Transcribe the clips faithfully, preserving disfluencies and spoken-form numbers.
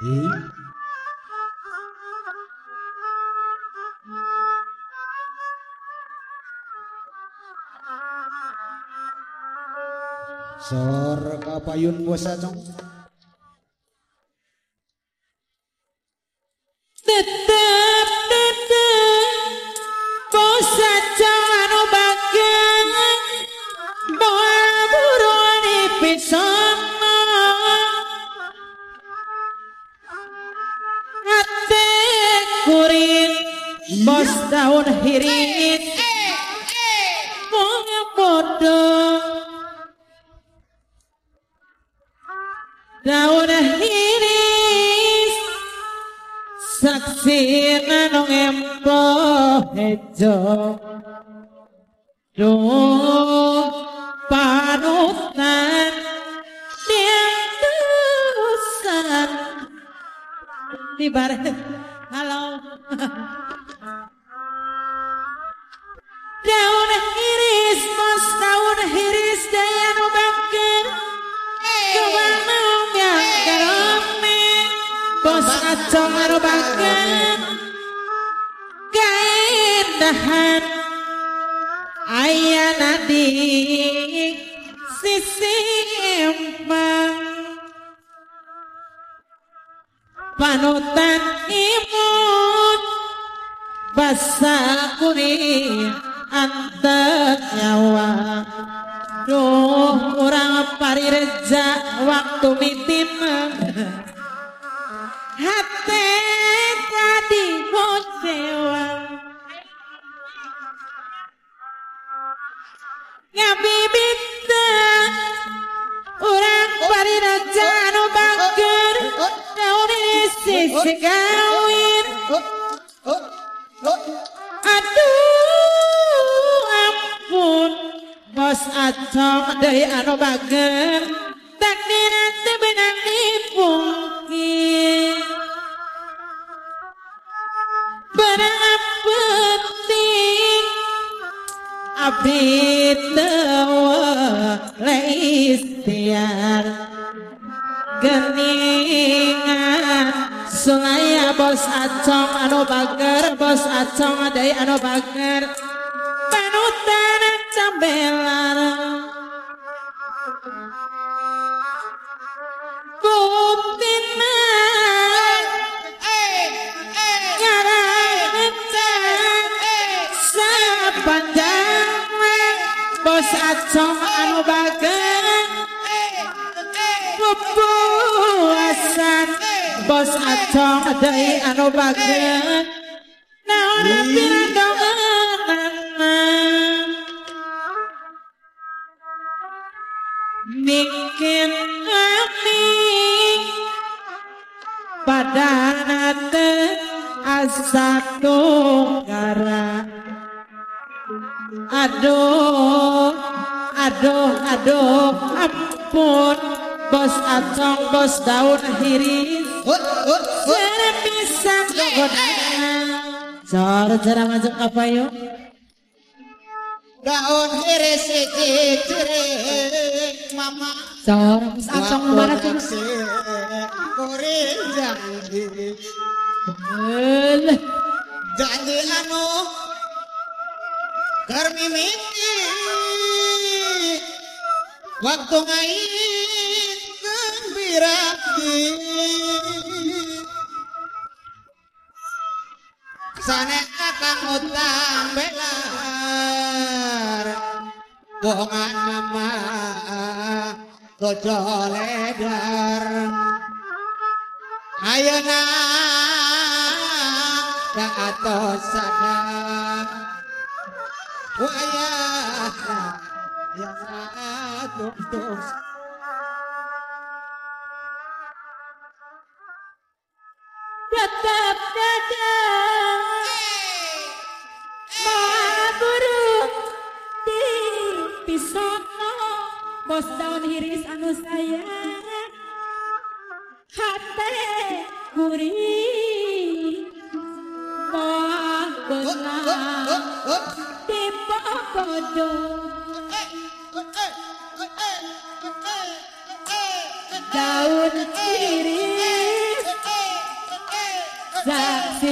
Ih. Sor kapayun puasa cong. Tetep tetep puasa cong anu bagian bawa buruan pisang hati kuring bos daun hirit mau bodoh daun hiris saksi nanong empo hejo duh panutan yang terusan di barat halo daun hiris mas daun hiris daya nubakan coba mau yang karome bos acong nubakan keindahan ayah nadi sisi empang panutan imut basa kuning antar nyawa duh urang parireja waktu mitin hati jadi kecewa ngabibita urang parireja anu bager daun sisi kawin aduh ampun bos acong dari anu bager takdiran sebenang dipungkir benang penting abdi tewa leistiar geningan sulaya bos acong anu bager bos acong dari anu bager panutan cambelar buktina ngarangan sepanjang bos acong anu bager puasan bos acong dari anu bager naon pirandonan bikin aming padanate asa tunggara aduh aduh aduh ampun bos acong bos daun hiris serem bisa kegodaan sor cara ngajak apa yuk daun hiris cicik mama sor bos acong mana tuh kuring janji janji anu keur mimiti waktu ngain gembiraki sane akang utang belar bohongan mama gojoledar ayeuna da atos sadar wayah yang atus tetap dadah burung di pisono bos daun hiris anu sayang hati gurih moh benang di pokodo daun hiris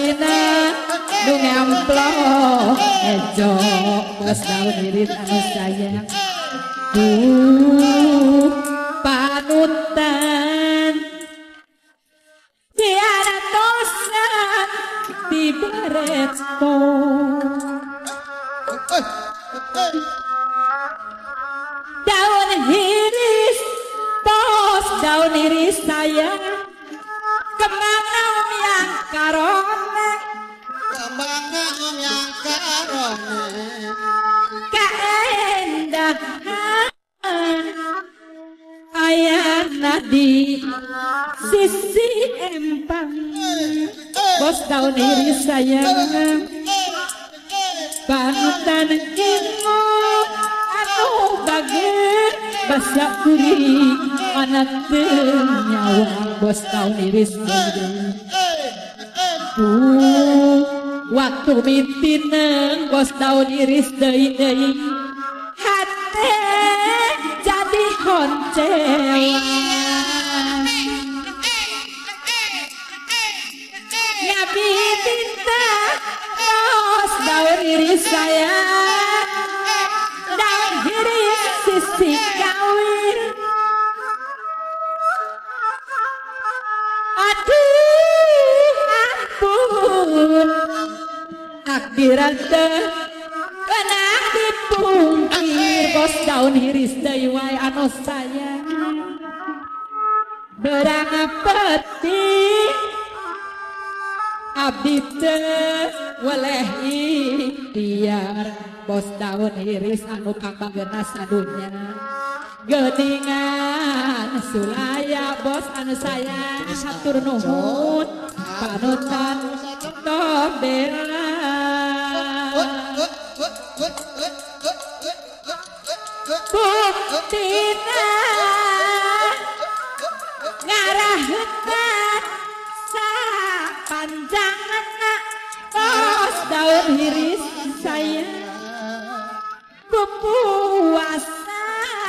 dina nu ngamplok ejo bos daun irit anu sayang uh panutan tiada tosan di baretko daun iris bos daun iris sayang kemana om yang karone kemana om yang karone keendahan ayana di sisi empang bos daun iris sayang panutan ingo anu bager basa kuri anak nyawang bos daun iris sayang uh, waktu mintineng bos daun iris deui deui hate jadi honcewa ngabi tinta bos daun iris sayang daun iris sisi kawin aduh ampun akdirante kena dipungkir bos daun iris deui wae anu sayang berang peti abdi teh weleh ikhtiar bos daun iris anu pangbangeuna sadunya geuningan sulaya bos anu sayang hatur nuhun panutan tobela buktina ngaraheunna sapanjangna bos daun iris sayang pupuasa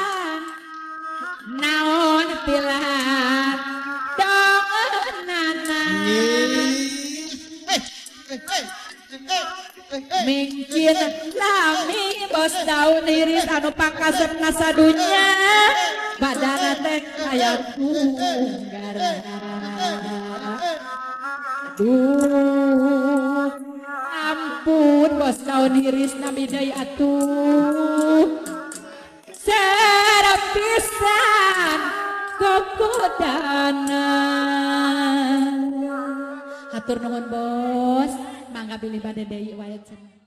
naon pilar dongenana mungkin lami bos daun iris anu pangkasepna sadunya badana teh kaya tunggara aduh ampun bos daun iris nami deui atuh serapisan kokodana hatur nuhun bos mangga pilih bade deui wae cenah